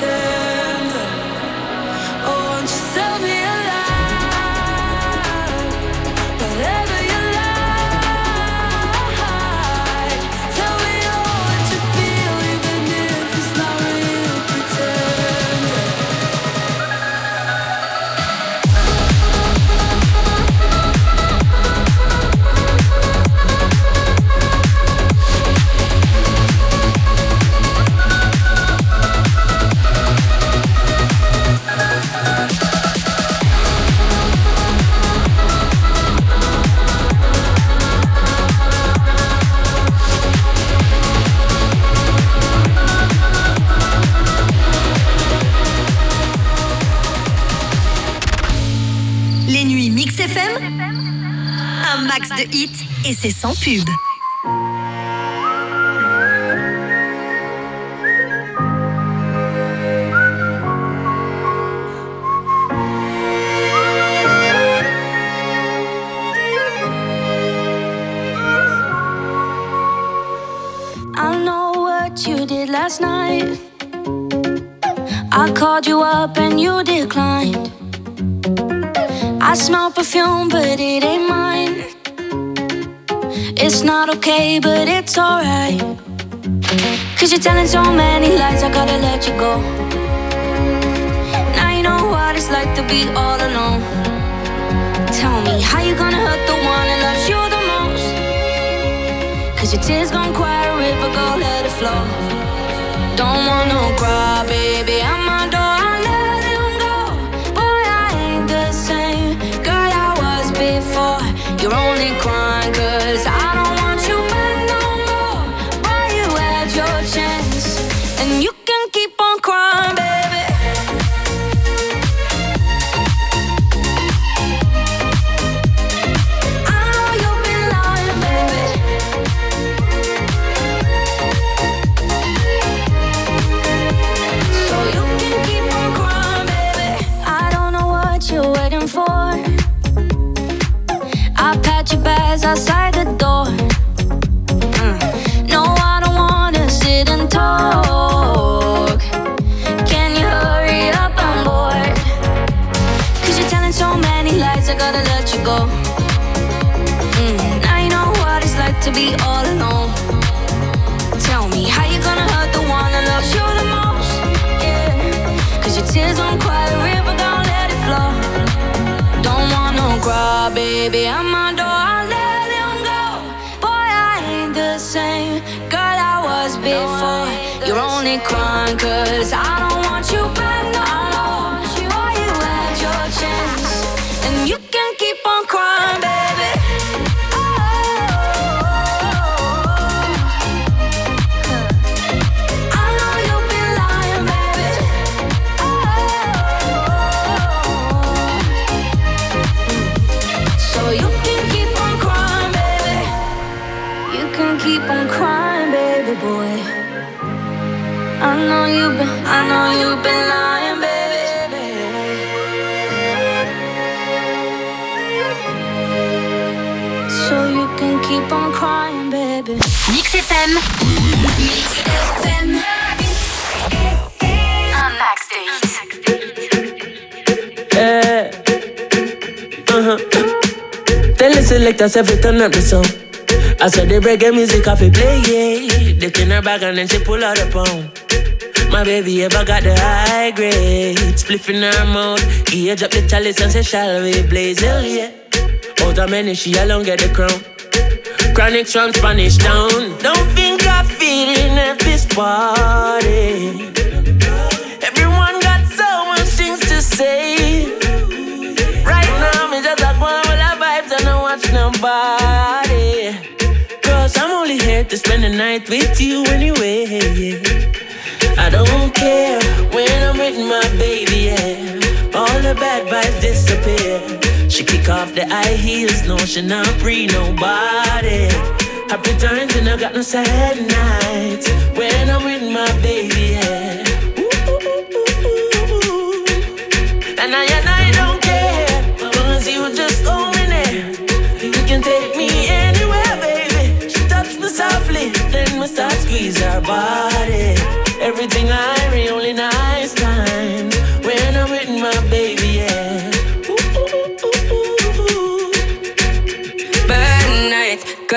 pretender. Oh, won't you set me alive? Whatever you like. Tell me all what you feel, even if it's not real. Pretender. Les nuits Mix FM, un max de hits et c'est sans pub. I know what you did last night. I called you up and you declined. I smell perfume, but it ain't mine. It's not okay, but it's alright. Cause you're telling so many lies, I gotta let you go. Now you know what it's like to be all alone. Tell me, how you gonna hurt the one that loves you the most? Cause your tears gon' quiet a river, go let it flow. Don't wanna cry, baby, I'm my door, I let him go. Boy, I ain't the same girl I was before. You're only crying cause I don't want you back no more. Boy, you had your chance and you can keep on crying, baby. I know you've been lying, baby. So you can keep on crying, baby. I don't know what you're waiting for. I pat your bags outside the door. No, I don't wanna sit and talk. Can you hurry up? I'm bored. Cause you're telling so many lies, I gotta let you go. Now you know what it's like to be all alone. Tell me, how you gonna hurt the one that loves you the most? Yeah. Cause your tears won't quiet a river, don't let it flow. Don't wanna cry, baby, I'm my door, I let him go. Boy, I ain't the same girl I was before. You're only crying cause I don't want you back no more. Boy, you had your chance and you can keep on crying, baby. I know you've been lying, baby. So you can keep on crying, baby. You can keep on crying, baby boy. I know you've been lying, baby. So you can keep on crying, baby. Mix FM. Mix FM. Un max de hits. Tell the selectors every turn up the song. I saw the reggae music off it play, yeah. Dipped in her bag and then she pull out a pound. My baby ever got the high grade. Spliff in her mouth. Age up the chalice and say, shall we blaze? Hell yeah. Out of many, she alone get the crown. Chronic from Spanish Town. Don't think I'm feeling at this party. Everyone got so much things to say. Right now, me just like one with the vibes and don't watch nobody. Cause I'm only here to spend the night with you anyway, yeah. I don't care when I'm with my baby, yeah. All the bad vibes disappear. She kick off the high heels, no, she not free nobody. Happy times and I got no sad nights when I'm with my baby, yeah. And I don't care, cause you just own me there. You can take me anywhere, baby. She touched me softly, then we start squeeze her body. Everything I read, only nice.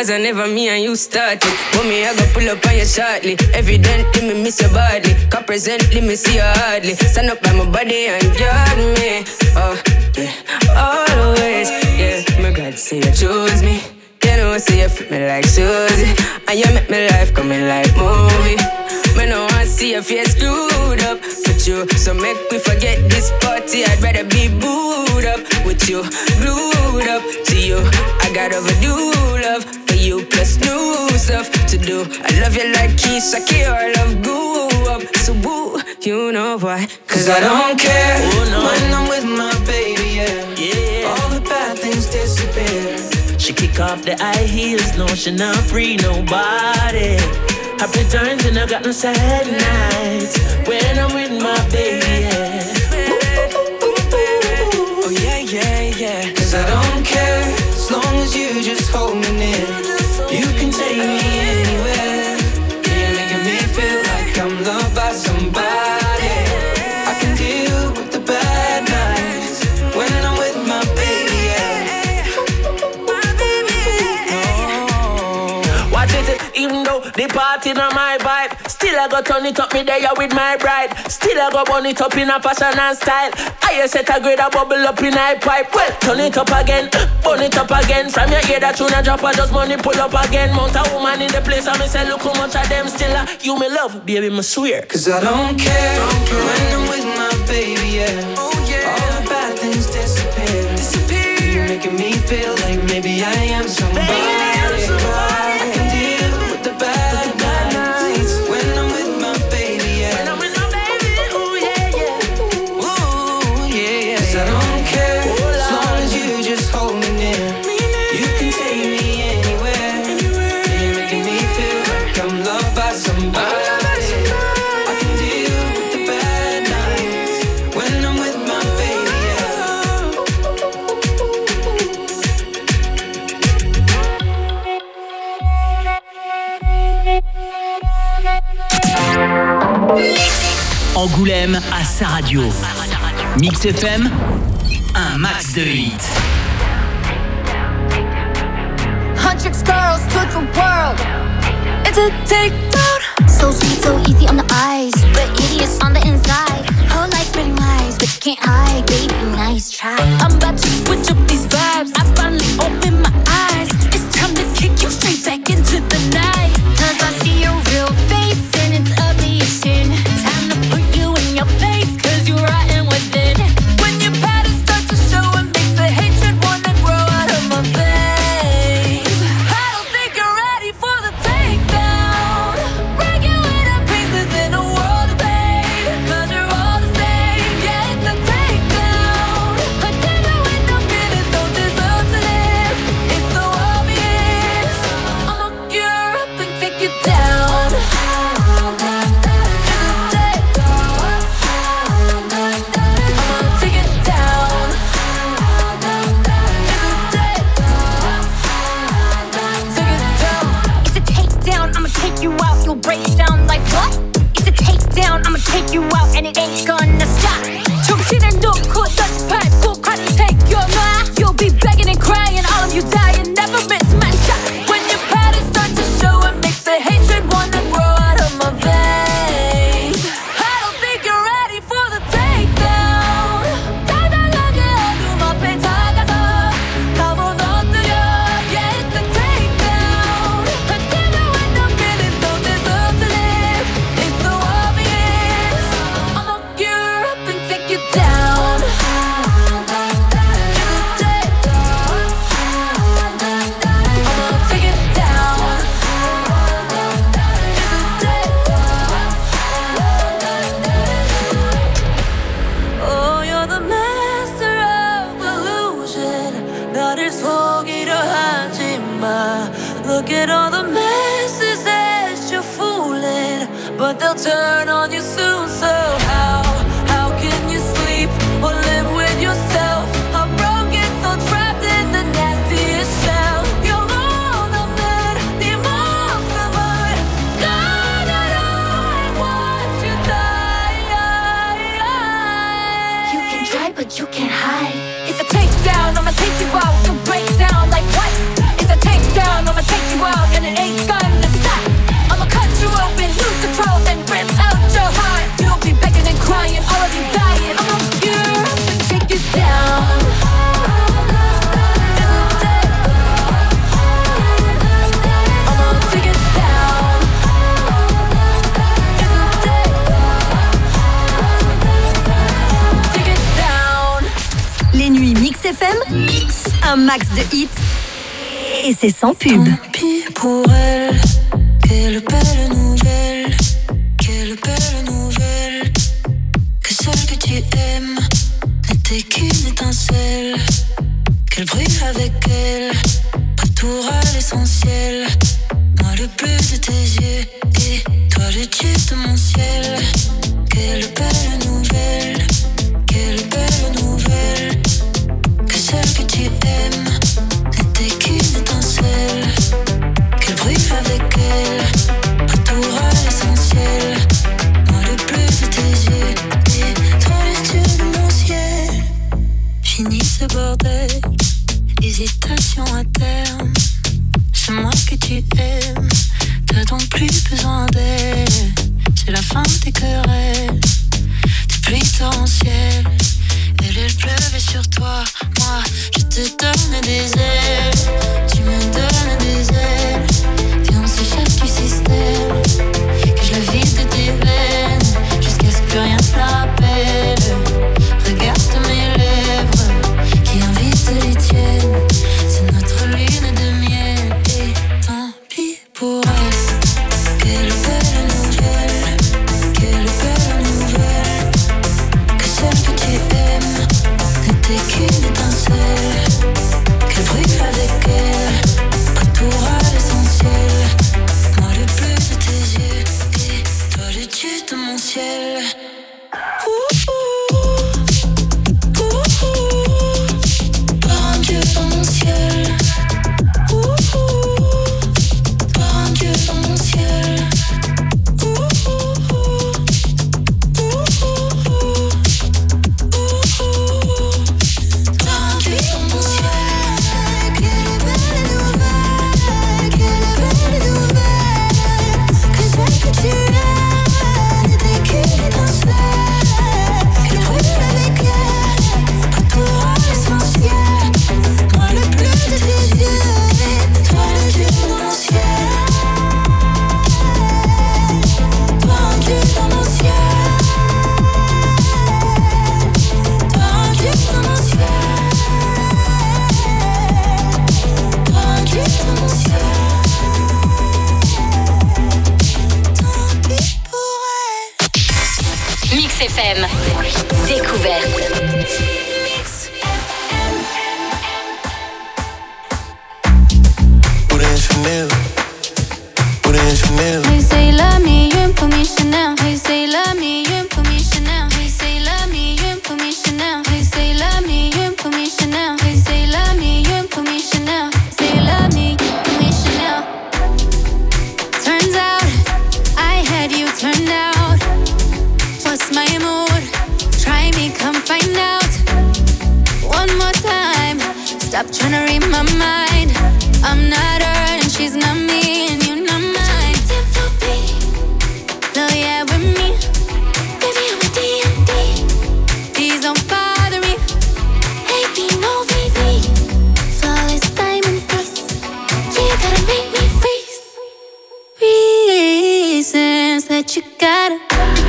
was never me and you started. But me, I go pull up on you shortly. Evidently, me miss you badly. Cause presently, me see you hardly. Stand up by my body and guard me. Oh, yeah, always. Yeah, my God, say you choose me. You know, say you fit me like Susie. And you make me life coming like movie. Me no want see your face screwed up with you. So make me forget this party. I'd rather be booed up with you, glued up to you. I got overdue love for you, plus new stuff to do. I love you like Keisha K or I love Goo Up. So boo, you know why? Cause I don't care when I'm with my baby, yeah. All the bad things disappear. She kick off the high heels, no, she not free nobody. Happy times and I got no sad nights when I'm with my baby, yeah. Oh yeah, yeah, yeah. Cause I don't care as long as you just hold me near. You can take me anywhere. You're making me feel like I'm loved by somebody. I can deal with the bad nights when I'm with my baby, yeah. Oh. What is it? Even though the party not my vibe, still I go turn it up me there with my bride. Still I go burn it up in a fashion and style. I set a grade a bubble up in a pipe. Well, turn it up again, burn it up again. From your ear that tune a drop, I just money pull up again. Mount a woman in the place, I me say look how much of them still you me love, baby, me swear. Cause I don't care when I'm with my baby, yeah. Oh yeah. All the bad things disappear. You're making me feel like maybe I am somebody. I can deal with the bad nights when I'm with my baby, yeah. When I'm with my baby, ooh yeah, yeah. Ooh yeah, yeah. Cause I don't care as long as you just hold me near. You can take me anywhere. You're making me feel like I'm loved by somebody. I can deal with the bad nights when I'm with my baby, Angoulême à sa radio. Mix FM, un max de hits. Hundreds girls to the world. It's a takedown. So sweet, so easy on the eyes, but hideous on the inside. Her life's pretty nice, but you can't hide, baby. Nice try. I'm about to switch up these vibes. I finally opened my eyes. It's time to kick you straight back into the night. Cause I see your real face and it's ugly as sin. Time to put you in your place, cause you're rotten within. When your patterns start to show, it makes the hatred wanna grow out of my veins. I don't think you're ready for the takedown. Break you into pieces in a world of pain. Cause you're all the same, yeah, it's a takedown. A devil with no feelings don't deserve to live. It's so obvious. I'll look you up and take you down. You'll break it down like what? It's a takedown, I'ma take you out and it ain't gonna stop. 정신을 놓고 던져밟고快点 take your mind. You'll be begging and crying, all of you dying, never miss my shot. When your patterns start to show, it makes the hatred wanna grow out of my veins. I don't think you're ready for the takedown. 달달하게 어둠 앞에 다가서 가본 엎드려. Yeah, it's a takedown. A devil with no feelings don't deserve to live. It's so obvious. I'll look you up and take you down. I'ma take it down. Oh, you're the master of illusion. 나를 속이려 하지 마. Look at all the messes that you're fooling, but they'll turn on you soon. So how can you sleep or live with yourself? I'm broken, so trapped in the nastiest shell. 영혼 없는 네 모습을 가다로 I want you die. You can try, but you can't hide. It's a takedown, I'ma take you out. You break down like what? It's a takedown, I'ma take you max de hits et c'est sans pub. Tant pis pour elle, quelle belle nouvelle, quelle belle nouvelle. Que celle que tu aimes n'était qu'une étincelle. Qu'elle brille avec elle, retour à l'essentiel. Moi le bleu de tes yeux et toi le dieu de mon ciel. Quelle belle nouvelle, quelle belle nouvelle. Que celle que tu aimes n'était qu'une étincelle. Qu'elle brille avec elle, retour à l'essentiel. Moi le bleu de tes yeux et toi le dieu de mon ciel. Fini ce bordel, hésitation à terme. C'est moi que tu aimes, t'as donc plus besoin d'elle. C'est la fin des querelles, des pluies torrentielles. Elle pleuvait sur toi, moi je te donne des ailes. Tu me donnes des ailes, viens on s'échappe du système. Que je la vide de tes veines, jusqu'à ce que plus rien te la rappelle. Regarde mes lèvres, qui invitent les tiennes. C'est notre lune de miel, et tant pis pour elle. Quelle belle nouvelle, quelle belle nouvelle. Que celle que tu aimes n'était qu'une étincelle. Qu'elle brille avec elle, retour à l'essentiel. Moi le bleu de tes yeux, et toi le dieu de mon ciel. Par un dieu dans mon ciel. Par un dieu dans mon ciel. Par un dieu dans mon ciel. Quelle belle nouvelle, quelle belle nouvelle. Que celle que tu aimes n'était qu'une étincelle. Qu'elle brûle avec elle, retour à l'essentiel. Moi le bleu de tes yeux, toi le dieu dans mon ciel. Toi un dieu dans mon ciel. Toi un dieu dans mon ciel. Toi un dieu dans mon ciel. Tant pis pour elle. Mix FM, découverte. They say love me, you put me Chanel. They say love me, you put me Chanel. They say love me, you put me Chanel. They say love me, you put me Chanel. They say love me, you put me Chanel. Say love me, put me Chanel. Turns out I had you turned out. What's my mood? Try me, come find out. One more time. Stop trying to read my mind. I'm not her and she's not me, and you're not mine. No, yeah, with me. Baby, I'm a D&D. Please don't bother me. Baby, no, baby. Flawless diamond face. You gotta make me freeze. Reasons that you gotta.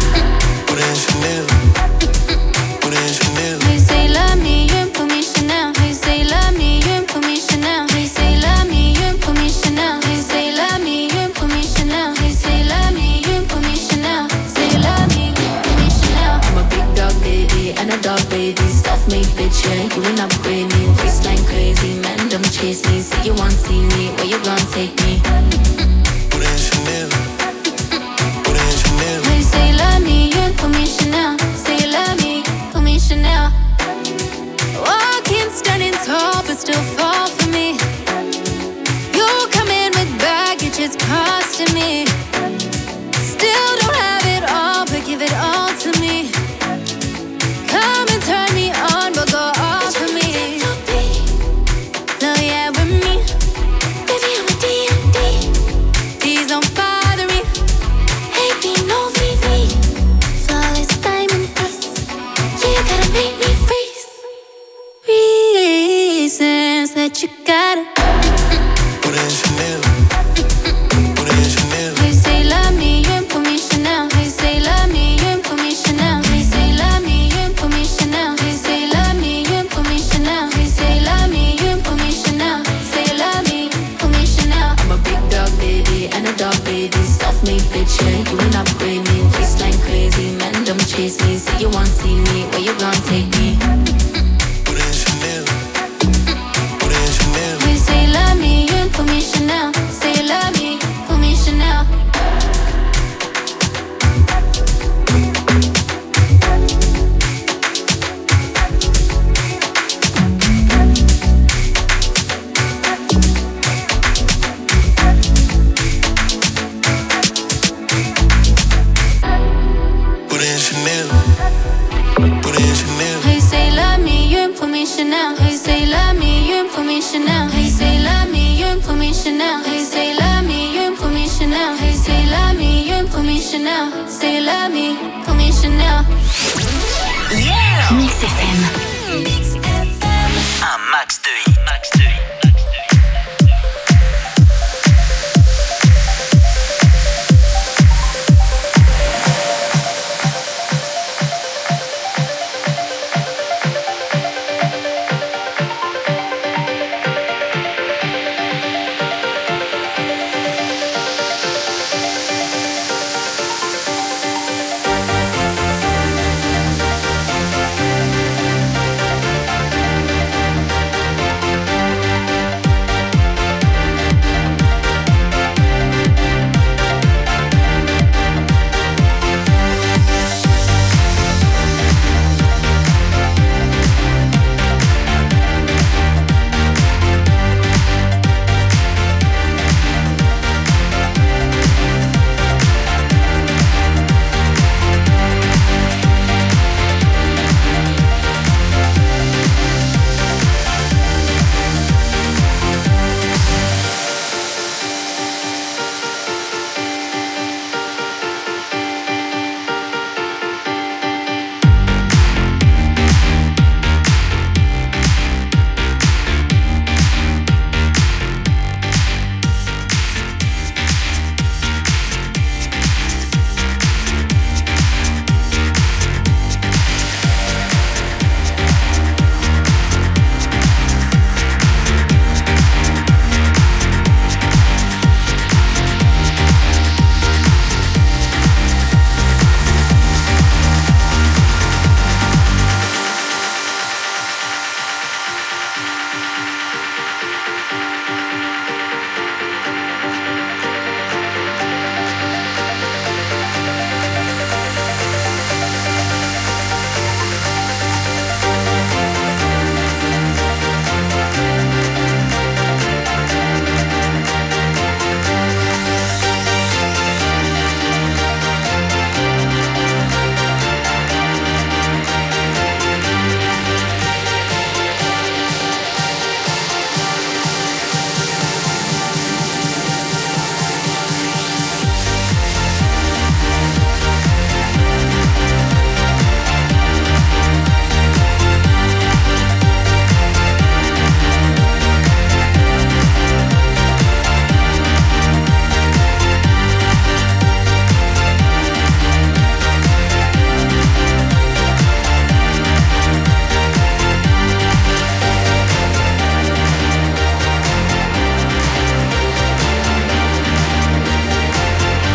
They say love me, you put me Chanel. They say love me, you put me Chanel. They say love me, you put me Chanel. They say love me, you put me Chanel. They say love me, you put me Chanel. Say love me, put me Chanel. I'm a big dog baby and a dog baby. Self-made bitch, yeah, you ain't upgrade me. Waistline crazy, man, don't chase me. Say you want see me, where you gon' take me? They say love me, you put me Chanel. Say love me, put me Chanel. Walking standing tall, but still fall for me. You come in with baggage, it's costing me. Still don't have it all, but give it all to me. Come and turn me on, but go off for me. No, yeah, with me. Baby, I'm a D&D. the dark, baby. Self-made bitch, yeah, you will upgrade me. Waistline crazy, men don't chase me. Say you want see me, where you gon' take me? Put in Chanel. Put in Chanel. We say love me, you ain't put me Chanel. Say you love me, put me Chanel. Chanel. Hey, say love me, you ain't put me Chanel. Hey, say love me, you ain't put me Chanel. Hey, say love me, you ain't put me Chanel. Hey, say love me, you ain't put me Chanel. Say love me, put me Chanel. Yeah! Mix FM. Un max de hits.